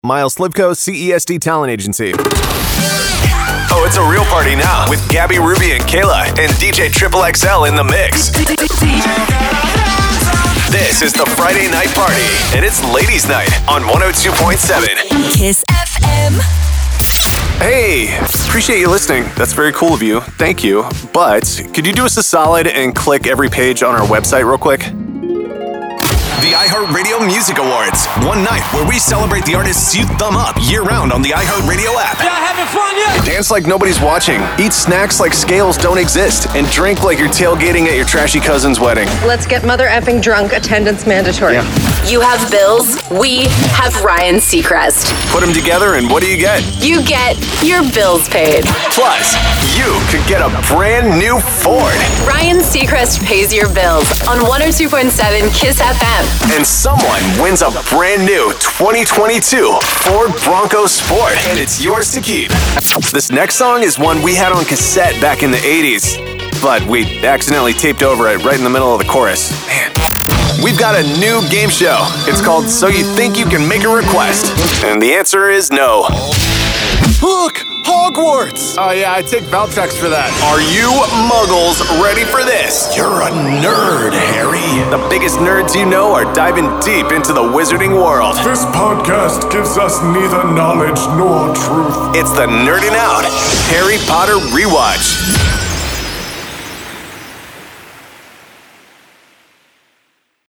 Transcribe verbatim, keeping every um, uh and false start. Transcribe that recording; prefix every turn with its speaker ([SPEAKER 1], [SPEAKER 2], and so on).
[SPEAKER 1] Miles Slivko, C E S D Talent Agency.
[SPEAKER 2] Oh, it's a real party now with Gabby, Ruby, and Kayla and D J Triple X L in the mix. This is the Friday Night Party, and it's Ladies' Night on one oh two point seven.
[SPEAKER 3] Kiss F M.
[SPEAKER 1] Hey, appreciate you listening. That's very cool of you. Thank you. But could you do us a solid and click every page on our website real quick?
[SPEAKER 2] The iHeartRadio Music Awards. One night where we celebrate the artists you thumb up year-round on the iHeartRadio app.
[SPEAKER 4] Y'all having fun yet?
[SPEAKER 1] Dance like nobody's watching. Eat snacks like scales don't exist. And drink like you're tailgating at your trashy cousin's wedding.
[SPEAKER 5] Let's get mother effing drunk. Attendance mandatory.
[SPEAKER 1] Yeah.
[SPEAKER 6] You have bills. We have Ryan Seacrest.
[SPEAKER 1] Put them together and what do you get?
[SPEAKER 6] You get your bills paid.
[SPEAKER 2] Plus, you could get a brand new Ford.
[SPEAKER 6] Ryan Seacrest pays your bills on one oh two point seven Kiss F M.
[SPEAKER 2] And someone wins a brand new twenty twenty-two Ford Bronco Sport. And it's yours to keep.
[SPEAKER 1] This next song is one we had on cassette back in the eighties, but we accidentally taped over it right in the middle of the chorus. Man. We've got a new game show. It's called So You Think You Can Make a Request? And the answer is no. Look! Hogwarts! Oh yeah, I take Valtrex for that.
[SPEAKER 2] Are you muggles ready for this? You're a nerd, Harry.
[SPEAKER 1] The biggest nerds you know are diving deep into the wizarding world.
[SPEAKER 7] This podcast gives us neither knowledge nor truth.
[SPEAKER 2] It's the Nerding Out Harry Potter Rewatch.